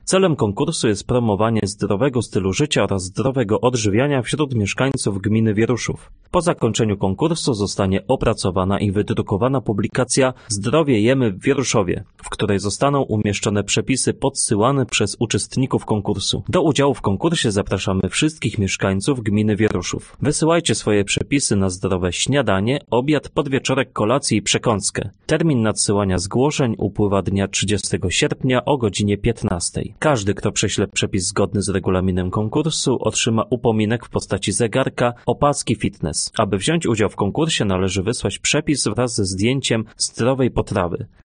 Celem konkursu jest promowanie zdrowego stylu życia oraz zdrowego odżywiania wśród mieszkańców gminy Wieruszów. Po zakończeniu konkursu zostanie opracowana i wydrukowana publikacja Zdrowie jemy w Wieruszowie, w której zostaną umieszczone przepisy podsyłane przez uczestników konkursu. Do udziału w konkursie zapraszamy wszystkich mieszkańców gminy Wieruszów. Wysyłajcie swoje przepisy na zdrowe śniadanie, obiad, podwieczorek, kolację i przekąskę. Termin nadsyłania zgłoszeń upływa dnia 30 sierpnia o godzinie 15. Każdy, kto prześle przepis zgodny z regulaminem konkursu, otrzyma upominek w postaci zegarka, opaski fitness. Aby wziąć udział w konkursie, należy wysłać przepis wraz ze zdjęciem zdrowej potrawy.